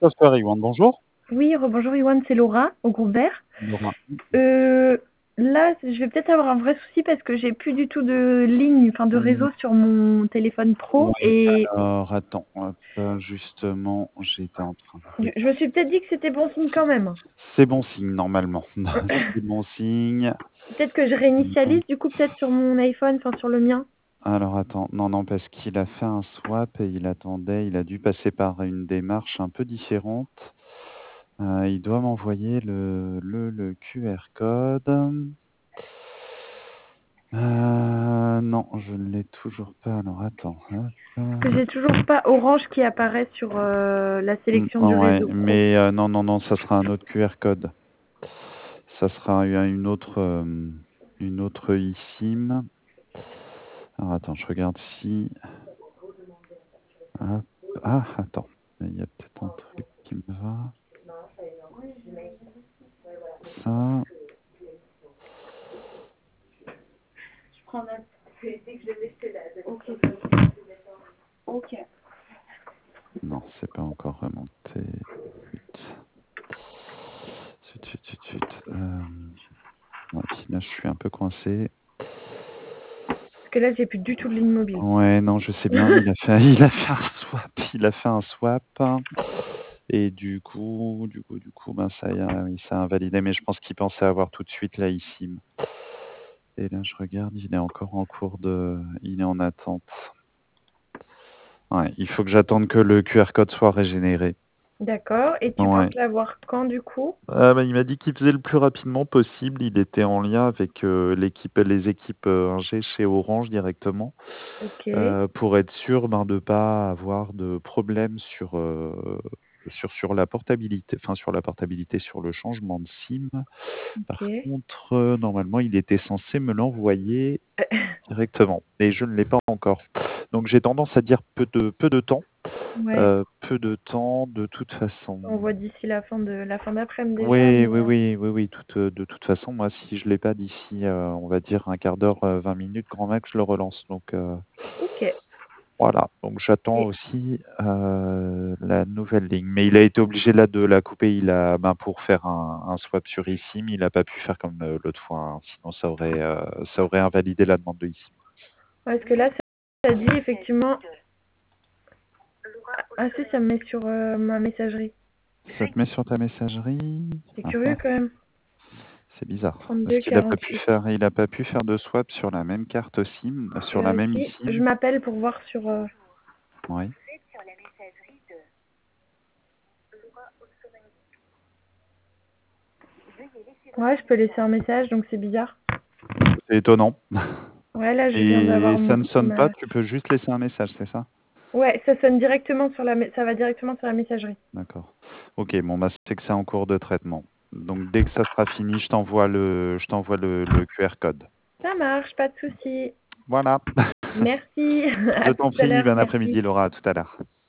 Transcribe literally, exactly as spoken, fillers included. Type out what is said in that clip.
Software Iwan, bonjour. Oui, rebonjour Yoann, c'est Laura, au groupe Vert. Laura. Euh, là, je vais peut-être avoir un vrai souci parce que j'ai plus du tout de ligne, enfin de Mmh. réseau sur mon téléphone pro. Oui, Et alors attends, hop, justement, j'étais en train je, de je me suis peut-être dit que c'était bon signe quand même. c'est bon signe normalement. C'est bon signe. Peut-être que je Donc réinitialise du coup peut-être sur mon iPhone, enfin sur le mien. alors attends, non, non, parce qu'il a fait un swap et il attendait, il a dû passer par une démarche un peu différente. Heu, il doit m'envoyer le le le Q R code. Heu, non, je ne l'ai toujours pas. Alors attends, hop. Parce que j'ai toujours pas Orange qui apparaît sur euh, la Mmh, sélection du ouais, réseau pro. mais heu, non, non, non, ça sera un autre Q R code. Ça sera u une autre, hem, une autre eSIM. Alors attends, je regarde si hop, ah attends, il y a peut-être un truc qui me va. Ça. Je prends note. Dès que je l'ai fait là. Ok. Ok. Non, c'est pas encore remonté. Zut, zut, zut, zut. Hem, ouais, là, je suis un peu coincé. Parce que là, j'ai plus du tout de ligne mobile. Ouais, non, je sais bien, il a fait il a fait un swap, il a fait un swap et du coup du coup du coup, ben, ça y a oui, ça a invalidé, mais je pense qu'il pensait avoir tout de suite la eSIM. Et là, je regarde, il est encore en cours de il est en attente. Ouais, il faut que j'attende que le Q R code soit régénéré. D'accord. Et tu Ouais. penses l'avoir quand du coup? Ah bah, il m'a dit qu'il faisait le plus rapidement possible. Il était en lien avec, heu, l'équipe les équipes, heu, ingé chez Orange directement, Ok. heu, pour être sûr, ben, de pas avoir de problème sur, heu, sur sur la portabilité, enfin sur la portabilité, sur le changement de SIM. Par Ok. contre, heu, normalement, il était censé me l'envoyer directement et je ne l'ai pas encore. Donc j'ai tendance à dire peu de peu de temps, Ouais. heu, peu de temps de toute façon. On voit d'ici la fin de la fin d'après-midi déjà, Oui, mais oui, heu, oui, oui, oui, toute, heu, de toute façon, moi, si je l'ai pas d'ici, heu, on va dire un quart d'heure, heu, vingt minutes grand max, je le relance donc heu, OK. voilà. Donc j'attends Et aussi, heu, la nouvelle ligne. Mais il a été obligé là de la couper, il a ben, pour faire un un swap sur eSIM, il a pas pu faire comme, heu, l'autre fois, hein, sinon ça aurait, heu, ça aurait invalidé la demande de eSIM. ouais, parce que là, ça ça dit effectivement ah ah si, ça me met sur, heu, ma messagerie. Ça te met sur ta messagerie? C'est Ah curieux ah, quand même. c'est bizarre parce trente-deux qu'il a pas pu quarante-huit. faire il a pas pu faire de swap sur la même carte SIM, sur la Là même aussi, je eSIM. m'appelle pour voir sur, heu Oui. ouais, je peux laisser un message, donc c'est bizarre. C'est étonnant. Ouais, là, je viens Et d'avoir ça mon ne sonne pas, ma tu peux juste laisser un message, c'est ça? ouais, ça sonne directement sur la mé ça va directement sur la messagerie. D'accord. OK, bon, bah, c'est que c'est en cours de traitement. Donc dès que ça sera fini, je t'envoie le je t'envoie le le Q R code. Ça marche, pas de souci. Voilà. Merci, Je à t'en tout à prie, l'heure, bon merci. après-midi Laura, à tout à l'heure.